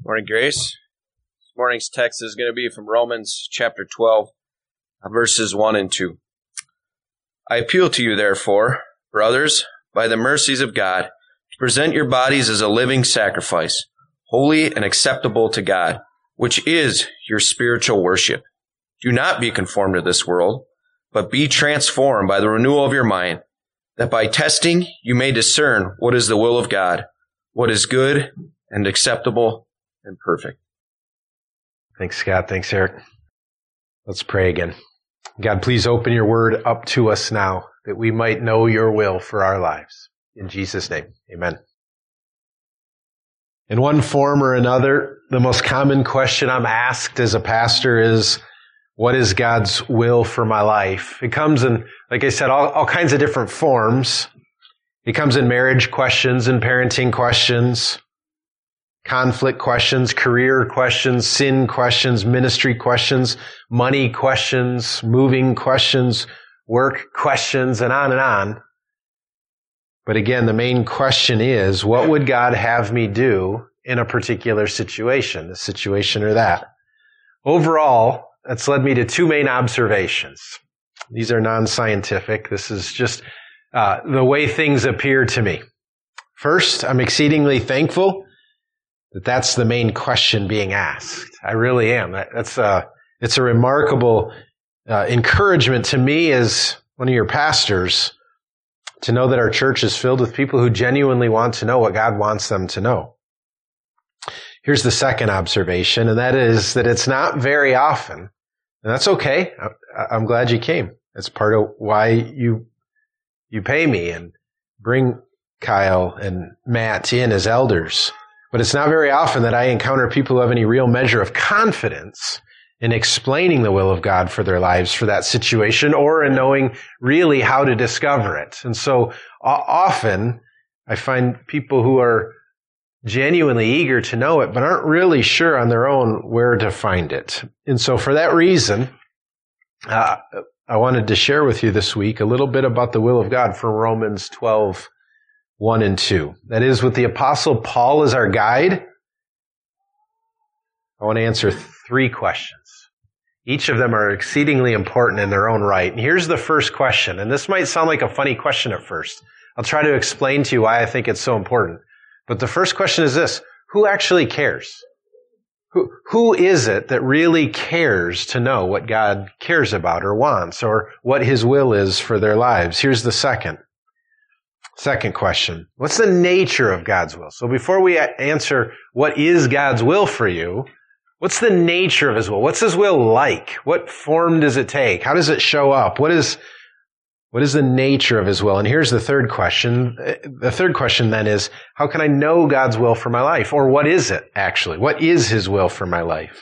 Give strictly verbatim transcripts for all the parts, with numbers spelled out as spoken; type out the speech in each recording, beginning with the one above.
Morning, Grace. This morning's text is going to be from Romans chapter twelve, verses one and two. I appeal to you, therefore, brothers, by the mercies of God, to present your bodies as a living sacrifice, holy and acceptable to God, which is your spiritual worship. Do not be conformed to this world, but be transformed by the renewal of your mind, that by testing you may discern what is the will of God, what is good and acceptable and perfect. Thanks, Scott. Thanks, Eric. Let's pray again. God, please open your word up to us now, that we might know your will for our lives. In Jesus' name, amen. In one form or another, the most common question I'm asked as a pastor is, what is God's will for my life? It comes in, like I said, all, all kinds of different forms. It comes in marriage questions and parenting questions, conflict questions, career questions, sin questions, ministry questions, money questions, moving questions, work questions, and on and on. But again, the main question is, what would God have me do in a particular situation, this situation or that? Overall, that's led me to two main observations. These are non-scientific. This is just uh, the way things appear to me. First, I'm exceedingly thankful that that's the main question being asked. I really am. That's a, it's a remarkable uh, encouragement to me as one of your pastors to know that our church is filled with people who genuinely want to know what God wants them to know. Here's the second observation, and that is that it's not very often, and that's okay. I'm glad you came. That's part of why you you pay me and bring Kyle and Matt in as elders. But it's not very often that I encounter people who have any real measure of confidence in explaining the will of God for their lives for that situation, or in knowing really how to discover it. And so often I find people who are genuinely eager to know it, but aren't really sure on their own where to find it. And so for that reason, uh, I wanted to share with you this week a little bit about the will of God from Romans twelve, one and two. That is, with the Apostle Paul as our guide, I want to answer three questions. Each of them are exceedingly important in their own right. And here's the first question, and this might sound like a funny question at first. I'll try to explain to you why I think it's so important. But the first question is this: who actually cares? Who, who is it that really cares to know what God cares about or wants, or what His will is for their lives? Here's the second. Second question. What's the nature of God's will? So before we answer what is God's will for you, what's the nature of His will? What's His will like? What form does it take? How does it show up? What is, what is the nature of His will? And here's the third question. The third question then is, how can I know God's will for my life? Or what is it actually? What is His will for my life?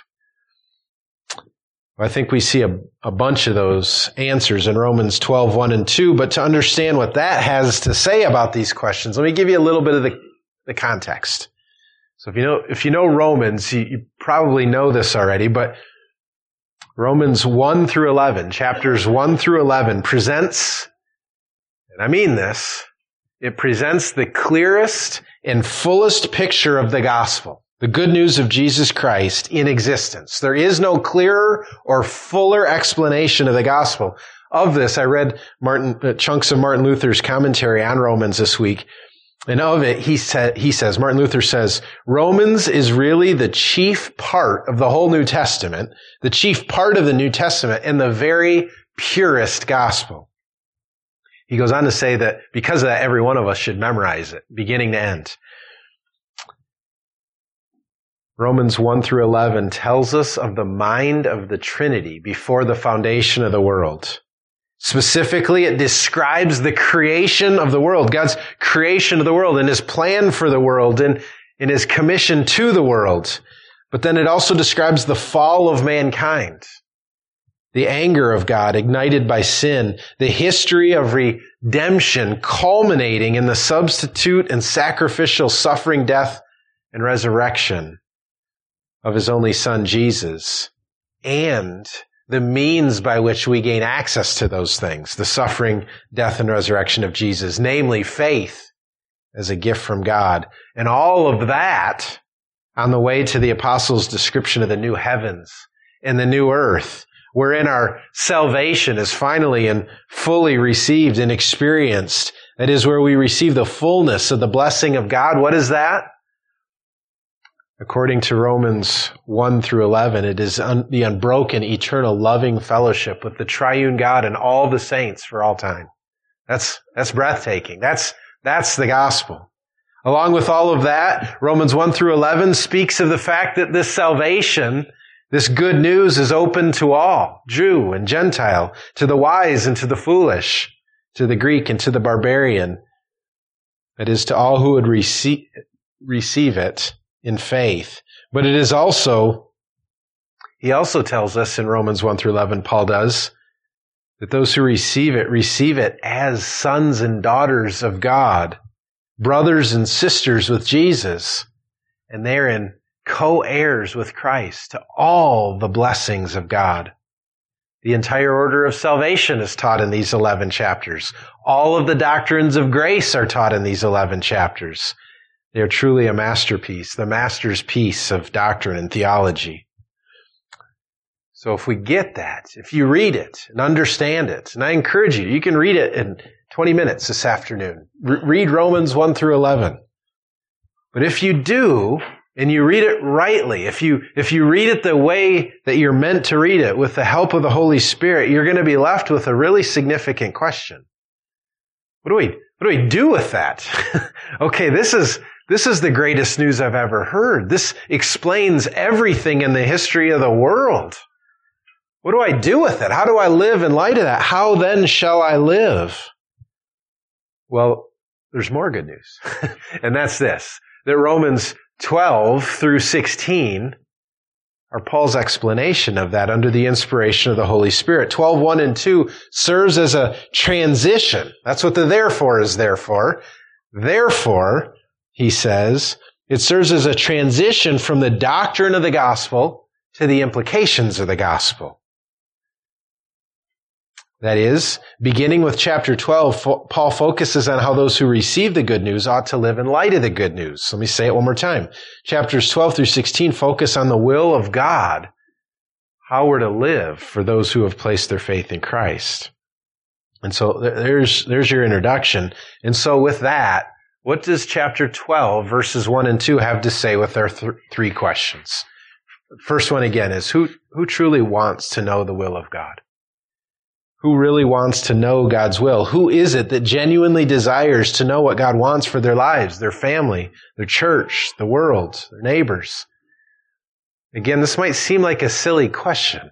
I think we see a, a bunch of those answers in Romans twelve, one and two, but to understand what that has to say about these questions, let me give you a little bit of the, the context. So if you know, if you know Romans, you, you probably know this already, but Romans one through eleven, chapters one through eleven presents, and I mean this, it presents the clearest and fullest picture of the gospel. The good news of Jesus Christ in existence. There is no clearer or fuller explanation of the gospel. Of this, I read Martin, uh, chunks of Martin Luther's commentary on Romans this week. And of it, he said, he says, Martin Luther says, Romans is really the chief part of the whole New Testament, the chief part of the New Testament, and the very purest gospel. He goes on to say that because of that, every one of us should memorize it, beginning to end. Romans one through eleven tells us of the mind of the Trinity before the foundation of the world. Specifically, it describes the creation of the world, God's creation of the world and His plan for the world and, and His commission to the world. But then it also describes the fall of mankind, the anger of God ignited by sin, the history of redemption culminating in the substitute and sacrificial suffering, death, and resurrection of His only Son, Jesus, and the means by which we gain access to those things, the suffering, death, and resurrection of Jesus, namely faith as a gift from God. And all of that, on the way to the apostles' description of the new heavens and the new earth, wherein our salvation is finally and fully received and experienced. That is where we receive the fullness of the blessing of God. What is that? According to Romans one through eleven, it is un- the unbroken, eternal, loving fellowship with the triune God and all the saints for all time. That's, that's breathtaking. That's, that's the gospel. Along with all of that, Romans one through eleven speaks of the fact that this salvation, this good news, is open to all, Jew and Gentile, to the wise and to the foolish, to the Greek and to the barbarian. That is, to all who would receive, receive it in faith. But it is also, he also tells us in Romans one through eleven, Paul does, that those who receive it, receive it as sons and daughters of God, brothers and sisters with Jesus, and therein co-heirs with Christ to all the blessings of God. The entire order of salvation is taught in these eleven chapters. All of the doctrines of grace are taught in these eleven chapters. They are truly a masterpiece, the master's piece of doctrine and theology. So if we get that, if you read it and understand it, and I encourage you, you can read it in twenty minutes this afternoon. Re- read Romans one through eleven. But if you do, and you read it rightly, if you, if you read it the way that you're meant to read it, with the help of the Holy Spirit, you're going to be left with a really significant question. What do we, what do we do with that? Okay, this is, this is the greatest news I've ever heard. This explains everything in the history of the world. What do I do with it? How do I live in light of that? How then shall I live? Well, there's more good news. And that's this, that Romans twelve through sixteen are Paul's explanation of that under the inspiration of the Holy Spirit. twelve, one and two serves as a transition. That's what the therefore is there for. Therefore, he says, it serves as a transition from the doctrine of the gospel to the implications of the gospel. That is, beginning with chapter twelve, Paul focuses on how those who receive the good news ought to live in light of the good news. Let me say it one more time. Chapters twelve through sixteen focus on the will of God, how we're to live for those who have placed their faith in Christ. And so there's, there's your introduction. And so with that, what does chapter twelve, verses one and two have to say with our th- three questions? First one again is, who, who truly wants to know the will of God? Who really wants to know God's will? Who is it that genuinely desires to know what God wants for their lives, their family, their church, the world, their neighbors? Again, this might seem like a silly question.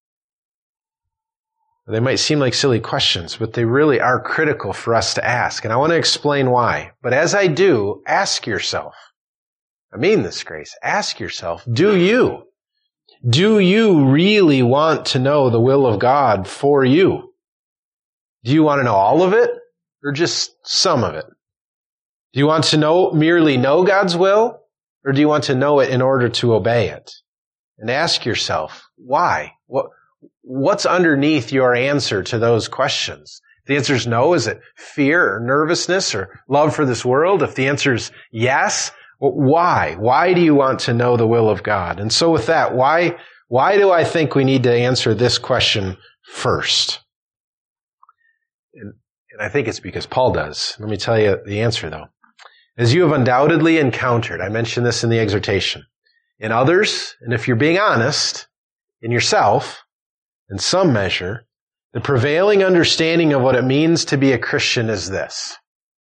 They might seem like silly questions, but they really are critical for us to ask. And I want to explain why. But as I do, ask yourself, I mean this, Grace, ask yourself, do you? Do you really want to know the will of God for you? Do you want to know all of it or just some of it? Do you want to know, merely know God's will, or do you want to know it in order to obey it? And ask yourself, why? What, what's underneath your answer to those questions? If the answer is no, is it fear or nervousness or love for this world? If the answer is yes, why? Why do you want to know the will of God? And so with that, why, why do I think we need to answer this question first? And, and I think it's because Paul does. Let me tell you the answer though. As you have undoubtedly encountered, I mentioned this in the exhortation, in others, and if you're being honest, in yourself, in some measure, the prevailing understanding of what it means to be a Christian is this.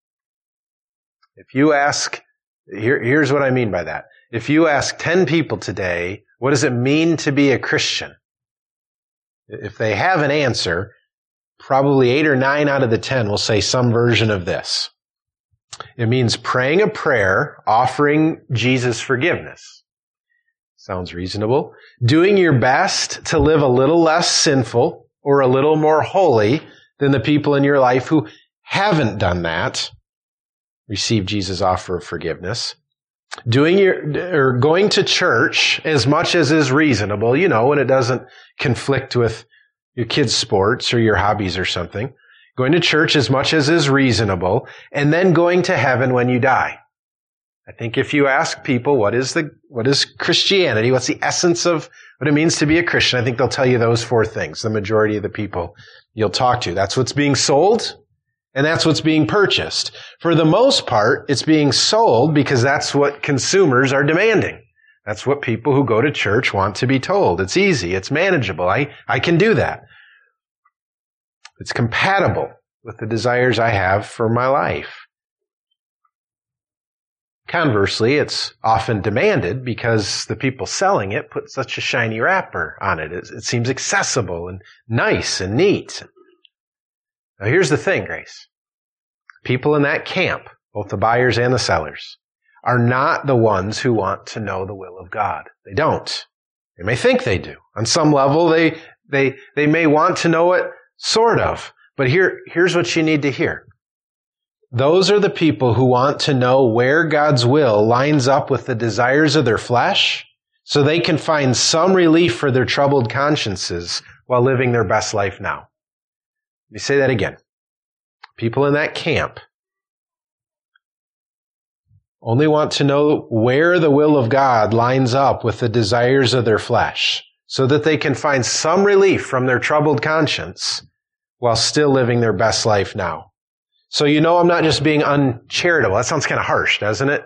If you ask Here, here's what I mean by that. If you ask ten people today, what does it mean to be a Christian? If they have an answer, probably eight or nine out of the ten will say some version of this. It means praying a prayer, offering Jesus forgiveness. Sounds reasonable. Doing your best to live a little less sinful or a little more holy than the people in your life who haven't done that. Receive Jesus' offer of forgiveness. Doing your, or going to church as much as is reasonable, you know, when it doesn't conflict with your kids' sports or your hobbies or something. Going to church as much as is reasonable, and then going to heaven when you die. I think if you ask people what is the what is Christianity, what's the essence of what it means to be a Christian, I think they'll tell you those four things, the majority of the people you'll talk to. That's what's being sold, and that's what's being purchased. For the most part, it's being sold because that's what consumers are demanding. That's what people who go to church want to be told. It's easy. It's manageable. I, I can do that. It's compatible with the desires I have for my life. Conversely, it's often demanded because the people selling it put such a shiny wrapper on it. It, it seems accessible and nice and neat. Now here's the thing, Grace. People in that camp, both the buyers and the sellers, are not the ones who want to know the will of God. They don't. They may think they do. On some level, they, they, they may want to know it, sort of. But here, here's what you need to hear. Those are the people who want to know where God's will lines up with the desires of their flesh so they can find some relief for their troubled consciences while living their best life now. Let me say that again. People in that camp only want to know where the will of God lines up with the desires of their flesh so that they can find some relief from their troubled conscience while still living their best life now. So you know I'm not just being uncharitable. That sounds kind of harsh, doesn't it?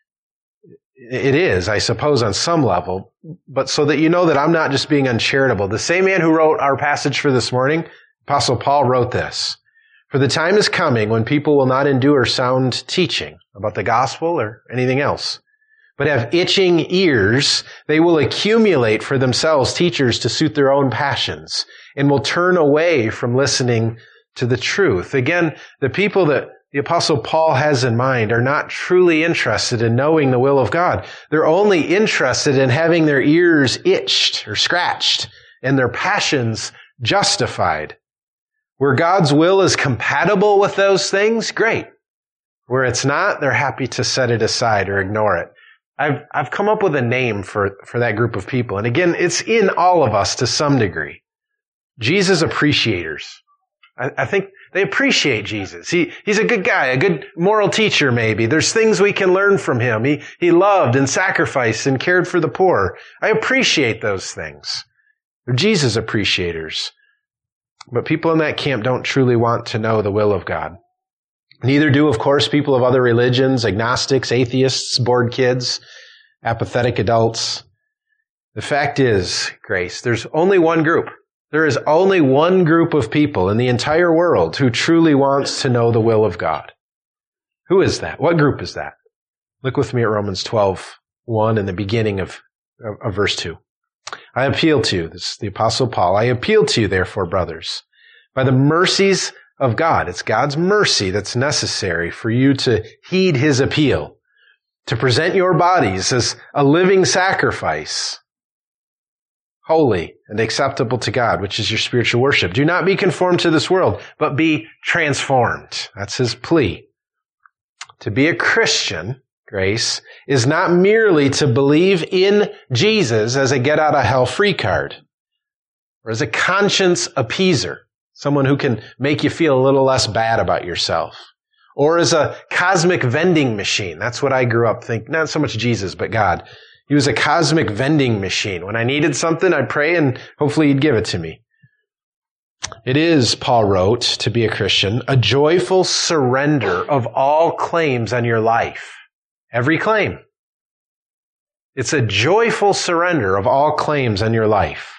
It is, I suppose, on some level. But so that you know that I'm not just being uncharitable. The same man who wrote our passage for this morning, Apostle Paul, wrote this. For the time is coming when people will not endure sound teaching about the gospel or anything else, but have itching ears. They will accumulate for themselves teachers to suit their own passions and will turn away from listening to the truth. Again, the people that the Apostle Paul has in mind are not truly interested in knowing the will of God. They're only interested in having their ears itched or scratched and their passions justified. Where God's will is compatible with those things, great. Where it's not, they're happy to set it aside or ignore it. I've, I've come up with a name for, for that group of people. And again, it's in all of us to some degree. Jesus appreciators. I think they appreciate Jesus. He, he's a good guy, a good moral teacher maybe. There's things we can learn from him. He, he loved and sacrificed and cared for the poor. I appreciate those things. They're Jesus appreciators. But people in that camp don't truly want to know the will of God. Neither do, of course, people of other religions, agnostics, atheists, bored kids, apathetic adults. The fact is, Grace, there's only one group. There is only one group of people in the entire world who truly wants to know the will of God. Who is that? What group is that? Look with me at Romans twelve one in the beginning of, of, of verse two. I appeal to you, this is the Apostle Paul, I appeal to you, therefore, brothers, by the mercies of God. It's God's mercy that's necessary for you to heed his appeal, to present your bodies as a living sacrifice, holy and acceptable to God, which is your spiritual worship. Do not be conformed to this world, but be transformed. That's his plea. To be a Christian, Grace, is not merely to believe in Jesus as a get-out-of-hell-free card, or as a conscience appeaser, someone who can make you feel a little less bad about yourself, or as a cosmic vending machine. That's what I grew up thinking. Not so much Jesus, but God. He was a cosmic vending machine. When I needed something, I'd pray and hopefully he'd give it to me. It is, Paul wrote, to be a Christian, a joyful surrender of all claims on your life. Every claim. It's a joyful surrender of all claims on your life.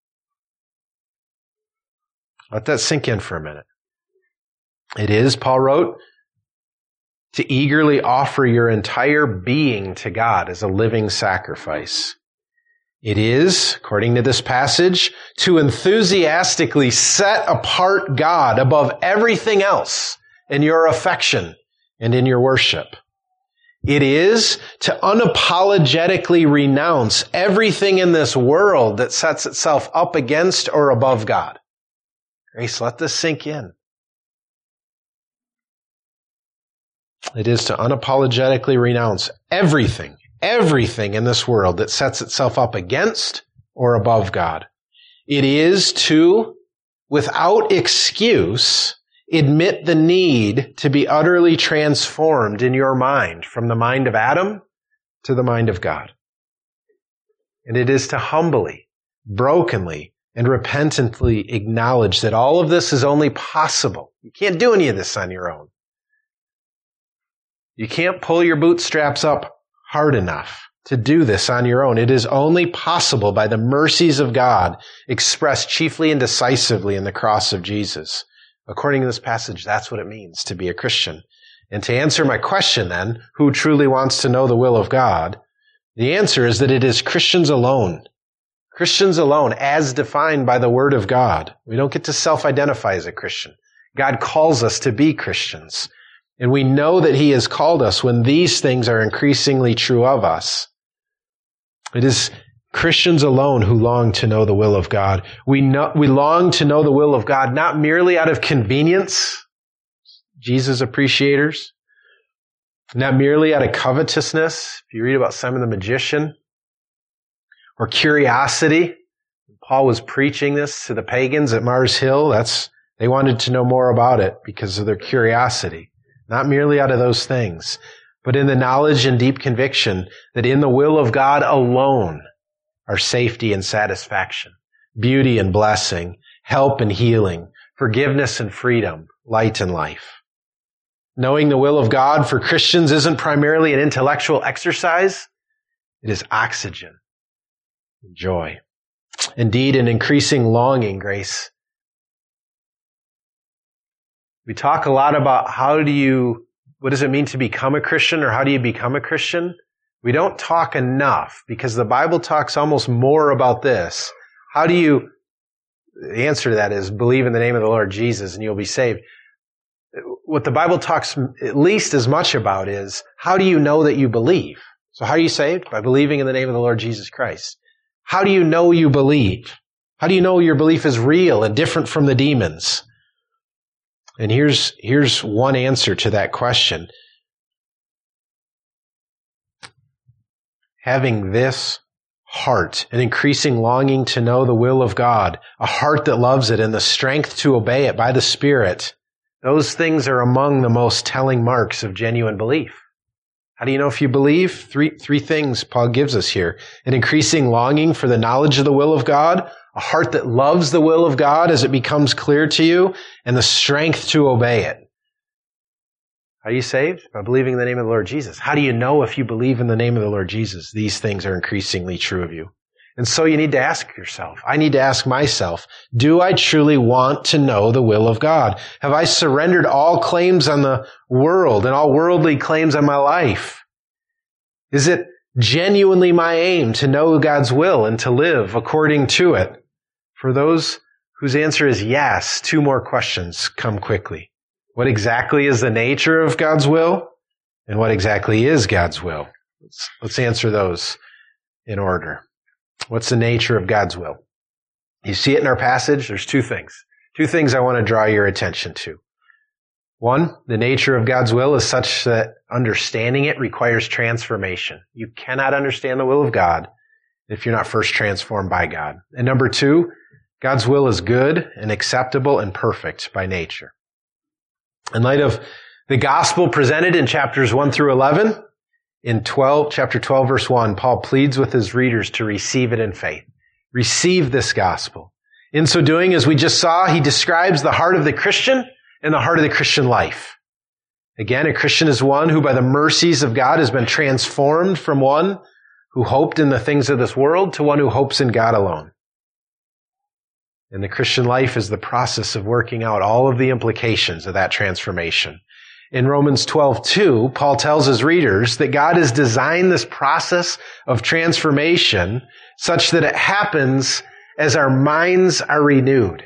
Let that sink in for a minute. It is, Paul wrote, to eagerly offer your entire being to God as a living sacrifice. It is, according to this passage, to enthusiastically set apart God above everything else in your affection and in your worship. It is to unapologetically renounce everything in this world that sets itself up against or above God. Grace, let this sink in. It is to unapologetically renounce everything, everything in this world that sets itself up against or above God. It is to, without excuse, admit the need to be utterly transformed in your mind from the mind of Adam to the mind of God. And it is to humbly, brokenly, and repentantly acknowledge that all of this is only possible. You can't do any of this on your own. You can't pull your bootstraps up hard enough to do this on your own. It is only possible by the mercies of God expressed chiefly and decisively in the cross of Jesus. According to this passage, that's what it means to be a Christian. And to answer my question then, who truly wants to know the will of God? The answer is that it is Christians alone. Christians alone, as defined by the Word of God. We don't get to self-identify as a Christian. God calls us to be Christians. And we know that He has called us when these things are increasingly true of us. It is Christians alone who long to know the will of God. We know, we long to know the will of God not merely out of convenience, Jesus appreciators, not merely out of covetousness. If you read about Simon the magician, or curiosity. Paul was preaching this to the pagans at Mars Hill. That's, they wanted to know more about it because of their curiosity. Not merely out of those things, but in the knowledge and deep conviction that in the will of God alone are safety and satisfaction, beauty and blessing, help and healing, forgiveness and freedom, light and life. Knowing the will of God for Christians isn't primarily an intellectual exercise. It is oxygen. Joy. Indeed, an increasing longing, Grace. We talk a lot about how do you, what does it mean to become a Christian, or how do you become a Christian? We don't talk enough because the Bible talks almost more about this. How do you, the answer to that is believe in the name of the Lord Jesus and you'll be saved. What the Bible talks at least as much about is how do you know that you believe? So how are you saved? By believing in the name of the Lord Jesus Christ. How do you know you believe? How do you know your belief is real and different from the demons? And here's, here's one answer to that question. Having this heart, an increasing longing to know the will of God, a heart that loves it and the strength to obey it by the Spirit, those things are among the most telling marks of genuine belief. How do you know if you believe? Three, three things Paul gives us here. An increasing longing for the knowledge of the will of God, a heart that loves the will of God as it becomes clear to you, and the strength to obey it. How are you saved? By believing in the name of the Lord Jesus. How do you know if you believe in the name of the Lord Jesus? These things are increasingly true of you. And so you need to ask yourself, I need to ask myself, do I truly want to know the will of God? Have I surrendered all claims on the world and all worldly claims on my life? Is it genuinely my aim to know God's will and to live according to it? For those whose answer is yes, two more questions come quickly. What exactly is the nature of God's will? And what exactly is God's will? Let's, let's answer those in order. What's the nature of God's will? You see it in our passage. There's two things. Two things I want to draw your attention to. One, the nature of God's will is such that understanding it requires transformation. You cannot understand the will of God if you're not first transformed by God. And number two, God's will is good and acceptable and perfect by nature. In light of the gospel presented in chapters one through eleven, in twelve, chapter twelve, verse one, Paul pleads with his readers to receive it in faith. Receive this gospel. In so doing, as we just saw, he describes the heart of the Christian and the heart of the Christian life. Again, a Christian is one who by the mercies of God has been transformed from one who hoped in the things of this world to one who hopes in God alone. And the Christian life is the process of working out all of the implications of that transformation. In Romans twelve two, Paul tells his readers that God has designed this process of transformation such that it happens as our minds are renewed.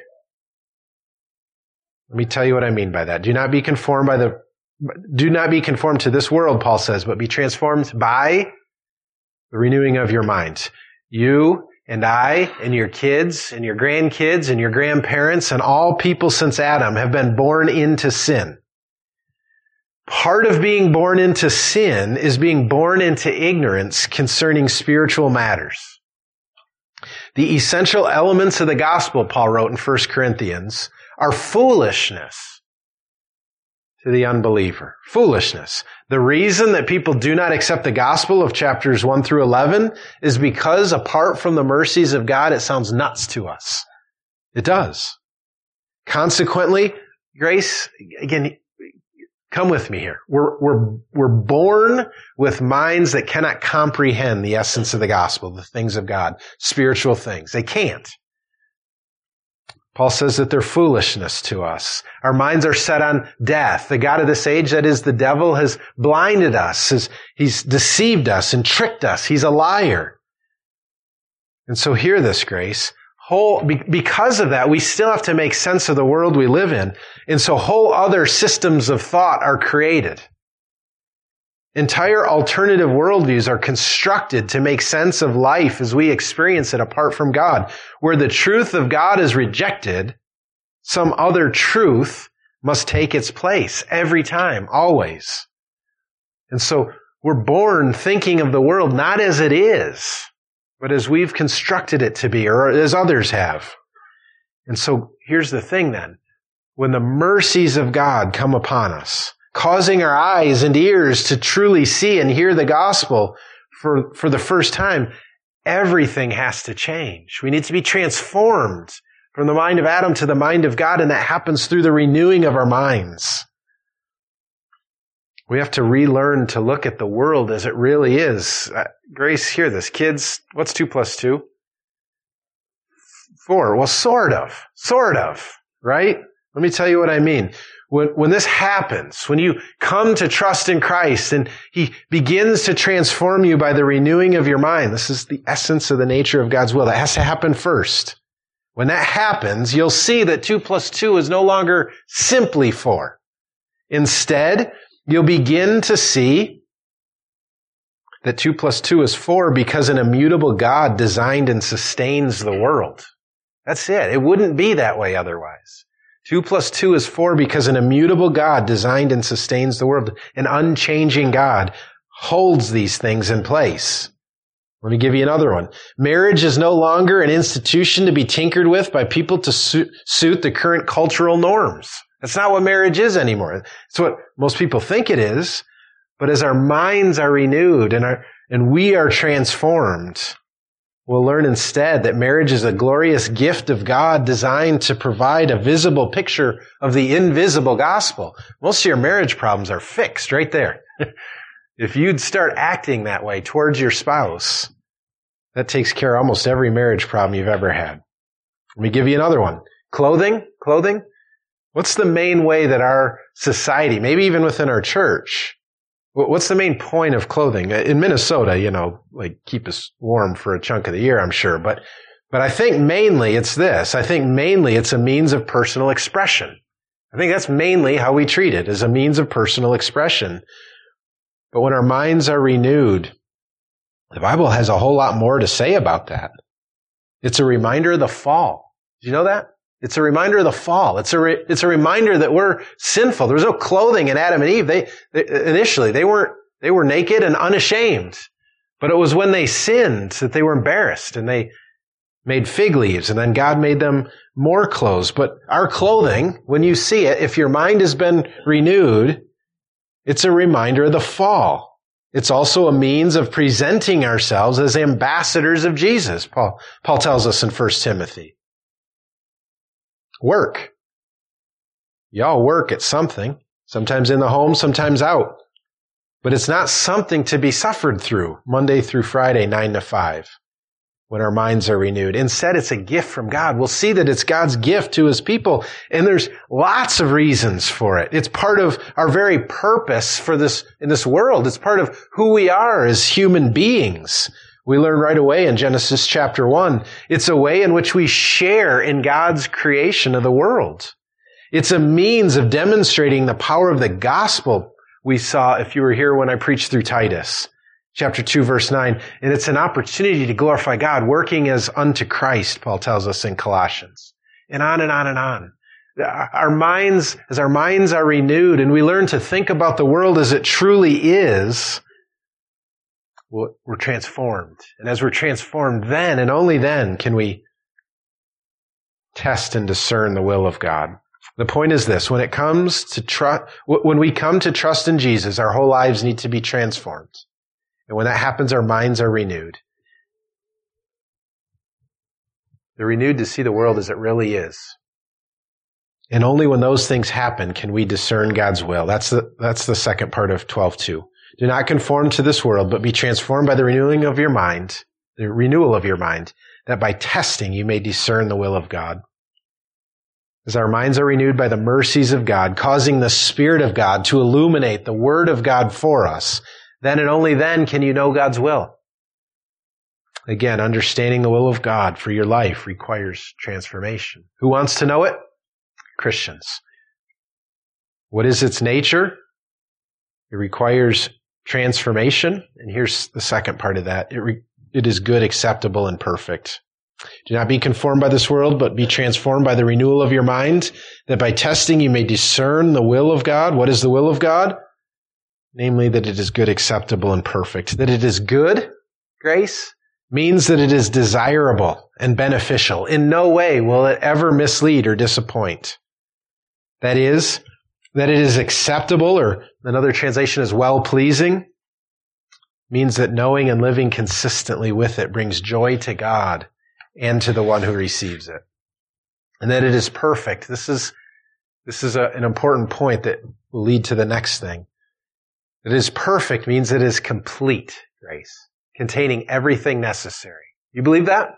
Let me tell you what I mean by that. Do not be conformed by the, do not be conformed to this world, Paul says, but be transformed by the renewing of your mind. You and I and your kids and your grandkids and your grandparents and all people since Adam have been born into sin. Part of being born into sin is being born into ignorance concerning spiritual matters. The essential elements of the gospel, Paul wrote in First Corinthians, are foolishness to the unbeliever. Foolishness. The reason that people do not accept the gospel of chapters one through eleven is because apart from the mercies of God, it sounds nuts to us. It does. Consequently, Grace, again, come with me here. We're, we're, we're born with minds that cannot comprehend the essence of the gospel, the things of God, spiritual things. They can't. Paul says that they're foolishness to us. Our minds are set on death. The God of this age, that is the devil, has blinded us. Has, he's deceived us and tricked us. He's a liar. And so hear this, Grace. Whole, because of that, we still have to make sense of the world we live in. And so whole other systems of thought are created. Entire alternative worldviews are constructed to make sense of life as we experience it apart from God. Where the truth of God is rejected, some other truth must take its place every time, always. And so we're born thinking of the world not as it is, but as we've constructed it to be, or as others have. And so here's the thing then. When the mercies of God come upon us, causing our eyes and ears to truly see and hear the gospel for, for the first time, everything has to change. We need to be transformed from the mind of Adam to the mind of God, and that happens through the renewing of our minds. We have to relearn to look at the world as it really is. Uh, Grace, hear this. Kids, what's two plus two? Four. Well, sort of. Sort of. Right? Let me tell you what I mean. When, when this happens, when you come to trust in Christ and He begins to transform you by the renewing of your mind, this is the essence of the nature of God's will. That has to happen first. When that happens, you'll see that two plus two is no longer simply four. Instead, you'll begin to see that two plus two is four because an immutable God designed and sustains the world. That's it. It wouldn't be that way otherwise. Two plus two is four because an immutable God designed and sustains the world. An unchanging God holds these things in place. Let me give you another one. Marriage is no longer an institution to be tinkered with by people to suit, suit the current cultural norms. That's not what marriage is anymore. It's what most people think it is. But as our minds are renewed and our, and we are transformed, we'll learn instead that marriage is a glorious gift of God designed to provide a visible picture of the invisible gospel. Most of your marriage problems are fixed right there. If you'd start acting that way towards your spouse, that takes care of almost every marriage problem you've ever had. Let me give you another one. Clothing, clothing. What's the main way that our society, maybe even within our church, what's the main point of clothing? In Minnesota, you know, like keep us warm for a chunk of the year, I'm sure. But, but I think mainly it's this. I think mainly it's a means of personal expression. I think that's mainly how we treat it, as a means of personal expression. But when our minds are renewed, the Bible has a whole lot more to say about that. It's a reminder of the fall. Did you know that? It's a reminder of the fall. It's a re- it's a reminder that we're sinful. There was no clothing in Adam and Eve. They, they initially they weren't they were naked and unashamed. But it was when they sinned that they were embarrassed and they made fig leaves, and then God made them more clothes. But our clothing, when you see it, if your mind has been renewed, it's a reminder of the fall. It's also a means of presenting ourselves as ambassadors of Jesus. Paul Paul tells us in First Timothy. Work. Y'all work at something, sometimes in the home, sometimes out. But it's not something to be suffered through Monday through Friday, nine to five, when our minds are renewed. Instead, it's a gift from God. We'll see that it's God's gift to His people, and there's lots of reasons for it. It's part of our very purpose for this, in this world. It's part of who we are as human beings. We learn right away in Genesis chapter one, it's a way in which we share in God's creation of the world. It's a means of demonstrating the power of the gospel we saw if you were here when I preached through Titus, chapter two, verse nine. And it's an opportunity to glorify God, working as unto Christ, Paul tells us in Colossians. And on and on and on. Our minds, as our minds are renewed and we learn to think about the world as it truly is, we're transformed. And as we're transformed, then and only then can we test and discern the will of God. The point is this: when it comes to trust, when we come to trust in Jesus, our whole lives need to be transformed. And when that happens, our minds are renewed. They're renewed to see the world as it really is. And only when those things happen can we discern God's will. That's the, that's the second part of twelve two. Do not conform to this world, but be transformed by the renewing of your mind, the renewal of your mind, that by testing you may discern the will of God. As our minds are renewed by the mercies of God, causing the Spirit of God to illuminate the Word of God for us, then and only then can you know God's will. Again, understanding the will of God for your life requires transformation. Who wants to know it? Christians. What is its nature? It requires transformation. And here's the second part of that. It, re- it is good, acceptable, and perfect. Do not be conformed by this world, but be transformed by the renewal of your mind, that by testing you may discern the will of God. What is the will of God? Namely, that it is good, acceptable, and perfect. That it is good, grace, means that it is desirable and beneficial. In no way will it ever mislead or disappoint. That is, that it is acceptable, or another translation is well-pleasing, means that knowing and living consistently with it brings joy to God and to the one who receives it. And that it is perfect. This is, this is a, an important point that will lead to the next thing. That it is perfect means it is complete grace, containing everything necessary. You believe that?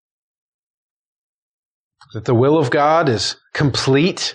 That the will of God is complete,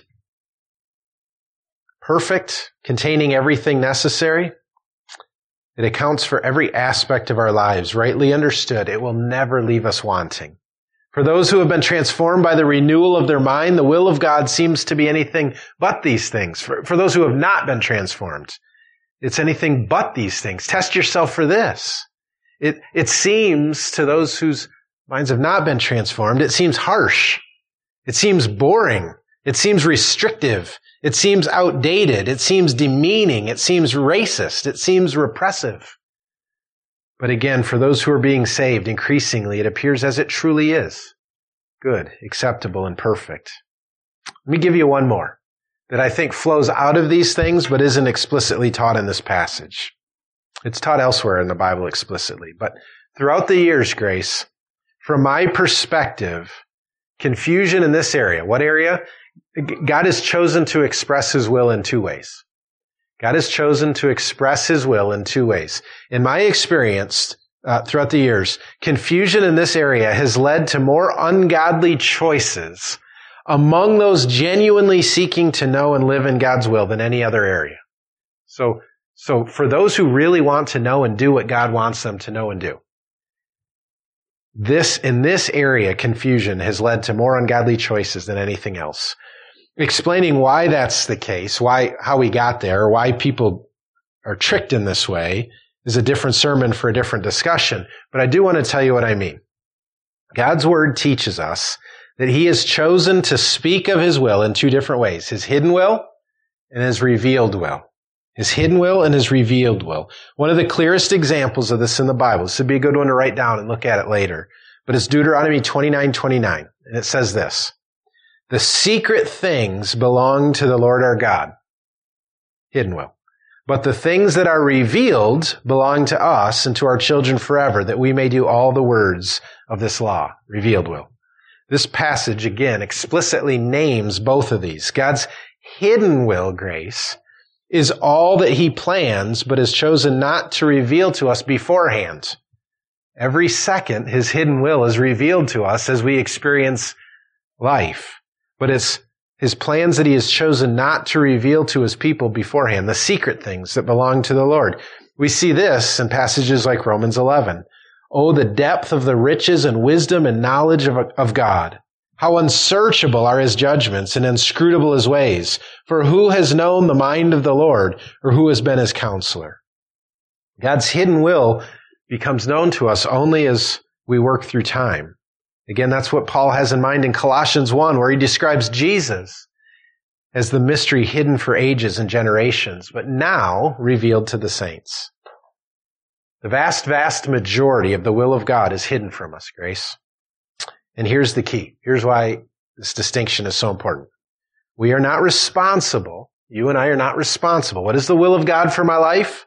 perfect, containing everything necessary. It accounts for every aspect of our lives. Rightly understood, it will never leave us wanting. For those who have been transformed by the renewal of their mind, the will of God seems to be anything but these things. For, for those who have not been transformed, it's anything but these things. Test yourself for this. It, it seems to those whose minds have not been transformed, it seems harsh. It seems boring. It seems restrictive. It seems outdated. It seems demeaning. It seems racist. It seems repressive. But again, for those who are being saved, increasingly it appears as it truly is. Good, acceptable, and perfect. Let me give you one more that I think flows out of these things but isn't explicitly taught in this passage. It's taught elsewhere in the Bible explicitly. But throughout the years, Grace, from my perspective, confusion in this area, what area? God has chosen to express His will in two ways. God has chosen to express His will in two ways. In my experience, uh, throughout the years, confusion in this area has led to more ungodly choices among those genuinely seeking to know and live in God's will than any other area. So, so for those who really want to know and do what God wants them to know and do, this, in this area, confusion has led to more ungodly choices than anything else. Explaining why that's the case, why, how we got there, why people are tricked in this way is a different sermon for a different discussion. But I do want to tell you what I mean. God's Word teaches us that He has chosen to speak of His will in two different ways. His hidden will and His revealed will. His hidden will and His revealed will. One of the clearest examples of this in the Bible, this would be a good one to write down and look at it later, but it's Deuteronomy twenty-nine twenty-nine. And it says this: the secret things belong to the Lord our God. Hidden will. But the things that are revealed belong to us and to our children forever, that we may do all the words of this law. Revealed will. This passage, again, explicitly names both of these. God's hidden will, Grace, is all that He plans, but has chosen not to reveal to us beforehand. Every second, His hidden will is revealed to us as we experience life. But it's His plans that He has chosen not to reveal to His people beforehand, the secret things that belong to the Lord. We see this in passages like Romans eleven. Oh, the depth of the riches and wisdom and knowledge of, of God. How unsearchable are His judgments and inscrutable His ways. For who has known the mind of the Lord, or who has been His counselor? God's hidden will becomes known to us only as we work through time. Again, that's what Paul has in mind in Colossians one, where he describes Jesus as the mystery hidden for ages and generations, but now revealed to the saints. The vast, vast majority of the will of God is hidden from us, Grace. And here's the key. Here's why this distinction is so important. We are not responsible. You and I are not responsible. What is the will of God for my life?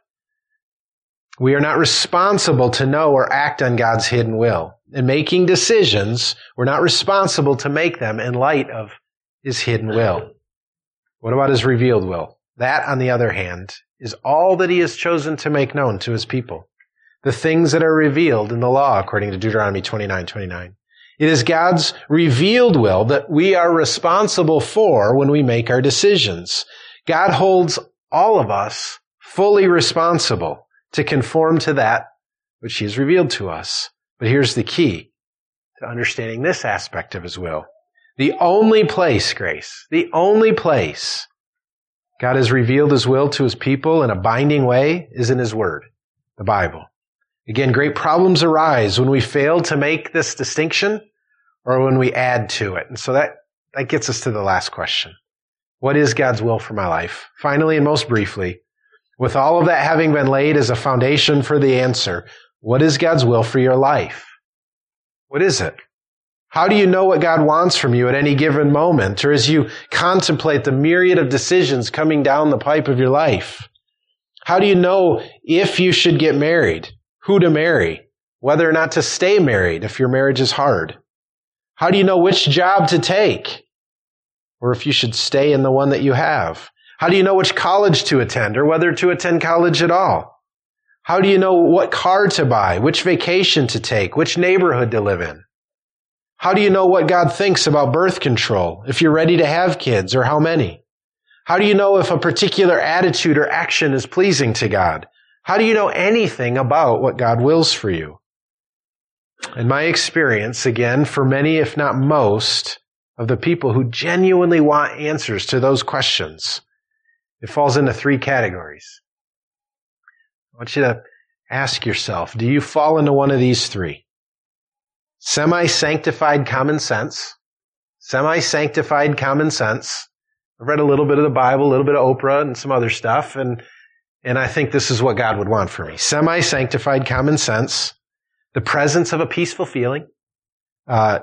We are not responsible to know or act on God's hidden will. In making decisions, we're not responsible to make them in light of His hidden will. What about His revealed will? That, on the other hand, is all that He has chosen to make known to His people. The things that are revealed in the law, according to Deuteronomy twenty-nine twenty-nine. It is God's revealed will that we are responsible for when we make our decisions. God holds all of us fully responsible to conform to that which He has revealed to us. But here's the key to understanding this aspect of His will. The only place, Grace, the only place God has revealed His will to His people in a binding way is in His Word, the Bible. Again, great problems arise when we fail to make this distinction or when we add to it. And so that, that gets us to the last question. What is God's will for my life? Finally, and most briefly, with all of that having been laid as a foundation for the answer, what is God's will for your life? What is it? How do you know what God wants from you at any given moment, or as you contemplate the myriad of decisions coming down the pipe of your life? How do you know if you should get married, who to marry, whether or not to stay married if your marriage is hard? How do you know which job to take, or if you should stay in the one that you have? How do you know which college to attend, or whether to attend college at all? How do you know what car to buy, which vacation to take, which neighborhood to live in? How do you know what God thinks about birth control, if you're ready to have kids, or how many? How do you know if a particular attitude or action is pleasing to God? How do you know anything about what God wills for you? In my experience, again, for many, if not most, of the people who genuinely want answers to those questions, it falls into three categories. I want you to ask yourself, do you fall into one of these three? Semi-sanctified common sense. Semi-sanctified common sense. I've read a little bit of the Bible, a little bit of Oprah and some other stuff, and, and I think this is what God would want for me. Semi-sanctified common sense. The presence of a peaceful feeling. Uh,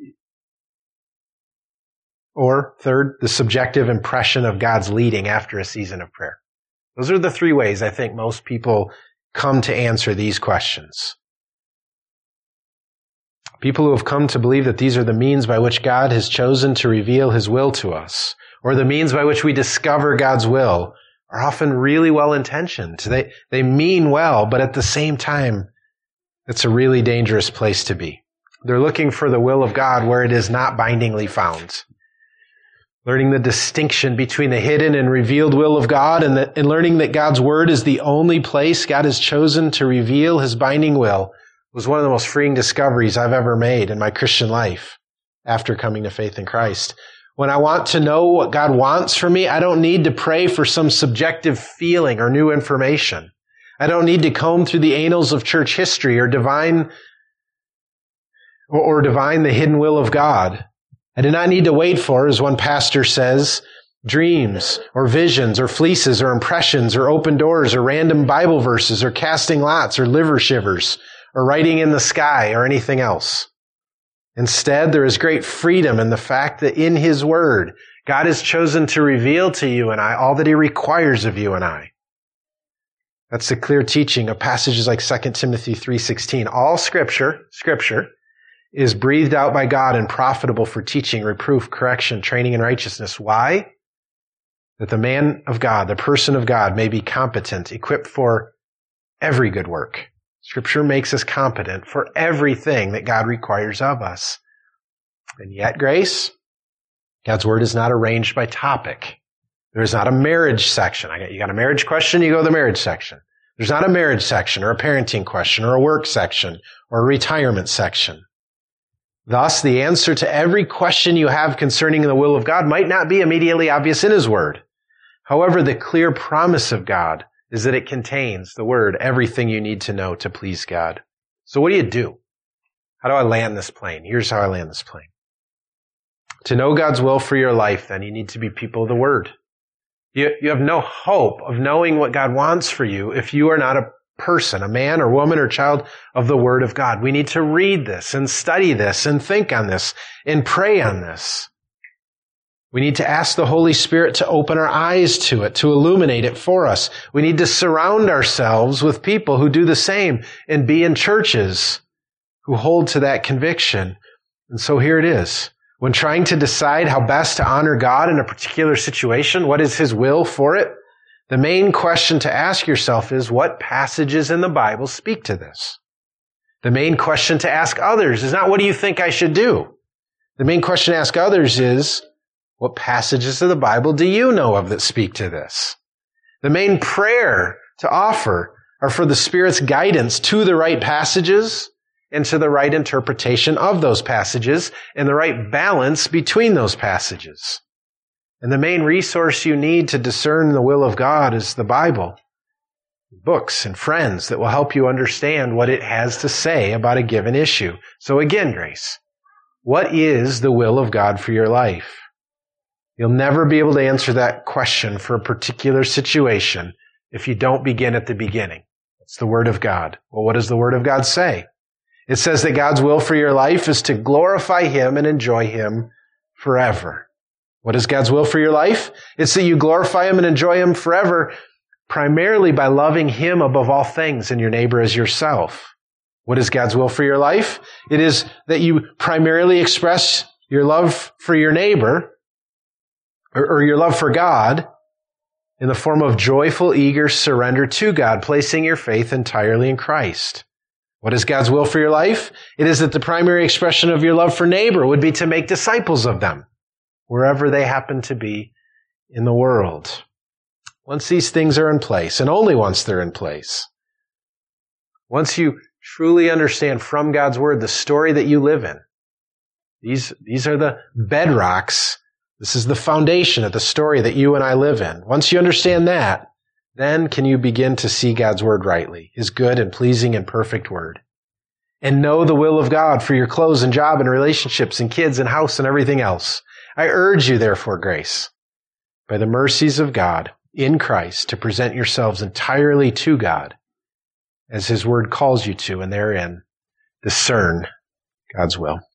or third, the subjective impression of God's leading after a season of prayer. Those are the three ways I think most people come to answer these questions. People who have come to believe that these are the means by which God has chosen to reveal His will to us, or the means by which we discover God's will, are often really well-intentioned. They, they mean well, but at the same time, it's a really dangerous place to be. They're looking for the will of God where it is not bindingly found. Learning the distinction between the hidden and revealed will of God, and, the, and learning that God's Word is the only place God has chosen to reveal His binding will, was one of the most freeing discoveries I've ever made in my Christian life after coming to faith in Christ. When I want to know what God wants from me, I don't need to pray for some subjective feeling or new information. I don't need to comb through the annals of church history or divine or, or divine the hidden will of God. I do not need to wait for, as one pastor says, dreams or visions or fleeces or impressions or open doors or random Bible verses or casting lots or liver shivers or writing in the sky or anything else. Instead, there is great freedom in the fact that in His Word, God has chosen to reveal to you and I all that He requires of you and I. That's the clear teaching of passages like Second Timothy three sixteen. All Scripture, Scripture, is breathed out by God and profitable for teaching, reproof, correction, training in righteousness. Why? That the man of God, the person of God, may be competent, equipped for every good work. Scripture makes us competent for everything that God requires of us. And yet, Grace, God's Word is not arranged by topic. There is not a marriage section. I got, you got a marriage question, you go to the marriage section. There's not a marriage section or a parenting question or a work section or a retirement section. Thus, the answer to every question you have concerning the will of God might not be immediately obvious in His Word. However, the clear promise of God is that it contains, the Word, everything you need to know to please God. So what do you do? How do I land this plane? Here's how I land this plane. To know God's will for your life, then, you need to be people of the Word. You, you have no hope of knowing what God wants for you if you are not a person, a man or woman or child of the Word of God. We need to read this and study this and think on this and pray on this. We need to ask the Holy Spirit to open our eyes to it, to illuminate it for us. We need to surround ourselves with people who do the same and be in churches who hold to that conviction. And so here it is. When trying to decide how best to honor God in a particular situation, what is His will for it? The main question to ask yourself is, what passages in the Bible speak to this? The main question to ask others is not, what do you think I should do? The main question to ask others is, what passages of the Bible do you know of that speak to this? The main prayer to offer are for the Spirit's guidance to the right passages and to the right interpretation of those passages and the right balance between those passages. And the main resource you need to discern the will of God is the Bible, books and friends that will help you understand what it has to say about a given issue. So again, Grace, what is the will of God for your life? You'll never be able to answer that question for a particular situation if you don't begin at the beginning. It's the Word of God. Well, what does the Word of God say? It says that God's will for your life is to glorify Him and enjoy Him forever. What is God's will for your life? It's that you glorify Him and enjoy Him forever, primarily by loving Him above all things and your neighbor as yourself. What is God's will for your life? It is that you primarily express your love for your neighbor or your love for God in the form of joyful, eager surrender to God, placing your faith entirely in Christ. What is God's will for your life? It is that the primary expression of your love for neighbor would be to make disciples of them, wherever they happen to be in the world. Once these things are in place, and only once they're in place, once you truly understand from God's Word the story that you live in, these, these are the bedrocks. This is the foundation of the story that you and I live in. Once you understand that, then can you begin to see God's Word rightly, His good and pleasing and perfect Word, and know the will of God for your clothes and job and relationships and kids and house and everything else. I urge you, therefore, Grace, by the mercies of God in Christ, to present yourselves entirely to God, as His Word calls you to, and therein discern God's will.